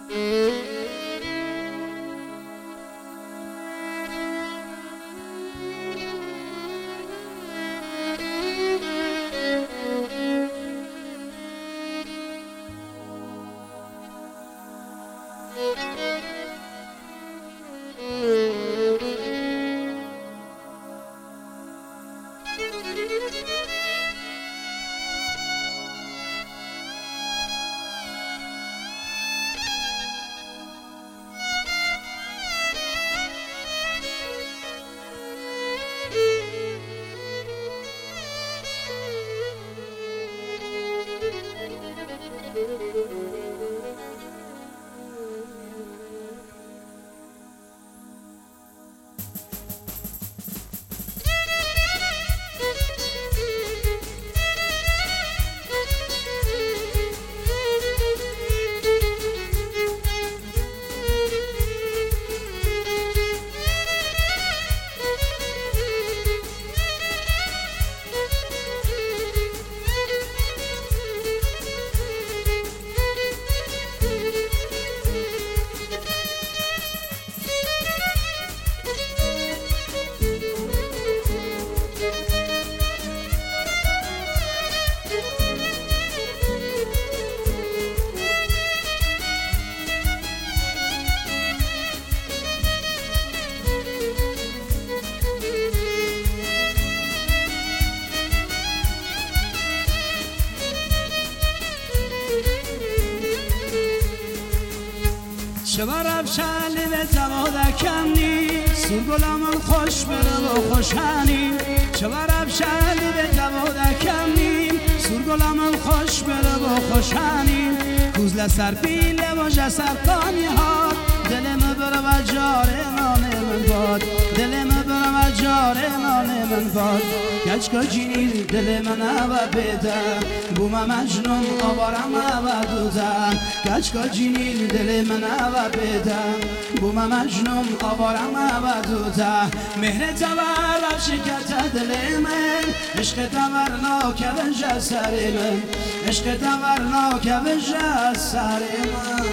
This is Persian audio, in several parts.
شبرم شلی به زمادکنی سرگلمون خوش بره و خوشنی شبرم شلی به زمادکنی سرگلمون خوش بره و خوشنی کوزل سر پیله و جسر کانی ها دلم بره و جاره نانه من باد دلم بره و جاره نانه من باد گچکا جینی دل من و بده بوم مجنون آوارم و دوزم گچکا جینی دل من و بده بوم مجنون آوارم و دوزم مهر تور شکت دل من عشق تور ناکه بجه سر من عشق تور ناکه بجه سر من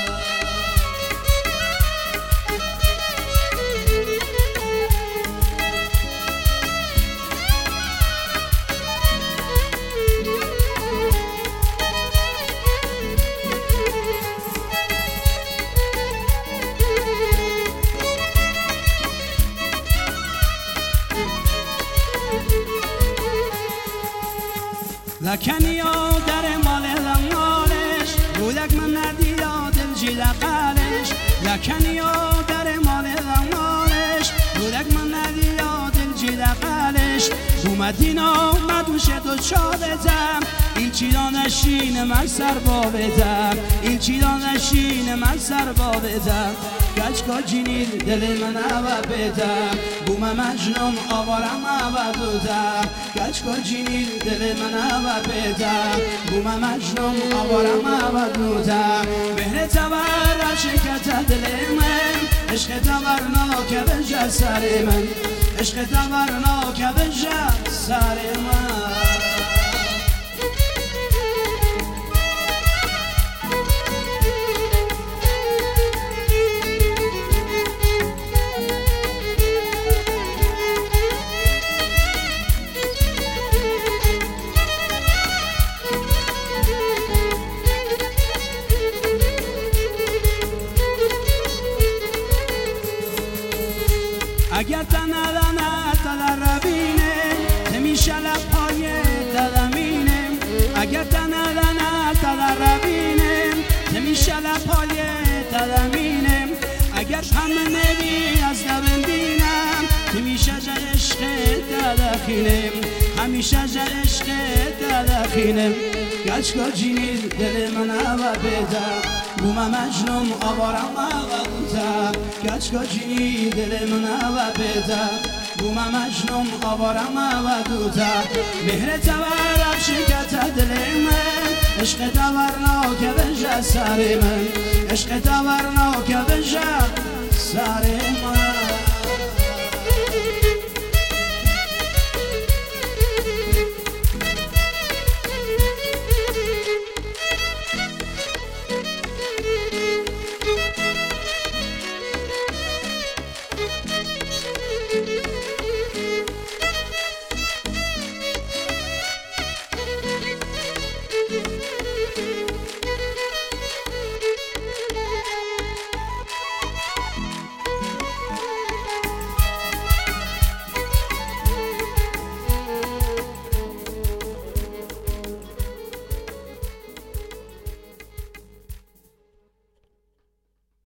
لکنی ها در مال مالش رودک من ندی یا دل جیده قلش لکنی ها در مال مالش رودک من ندی یا دل جیده قلش اومدین آمد میشه تو چا بزم این چی دانشین من سر با بدم این چی دانشین من سر با بدم گچکا جینی دل من و بدم بوم مجنون آوارم و دودم گچکا جینی دل من و بدم بوم مجنون آوارم و دودم مهر تور شکت دل من عشق تور ناکه بجه سر من عشق تور ناکه بجه سر من اگر تنالانت در روینه نمیشه لبهای دلمینه اگر تنالانت در روینه نمیشه لبهای دلمینه اگر همه نبی از دبندینم همیشه عشق دلخینه همیشه عشق دلخینه گچکا جینی دل من و بدم بوم مجنون آوارم و دوزم گچکا جینی دل من و بدم بوم مجنون آوارم و دوزم مهر تورم شکت دل من عشق تور ناکه بجه سر من عشق تور ناکه بجه سر من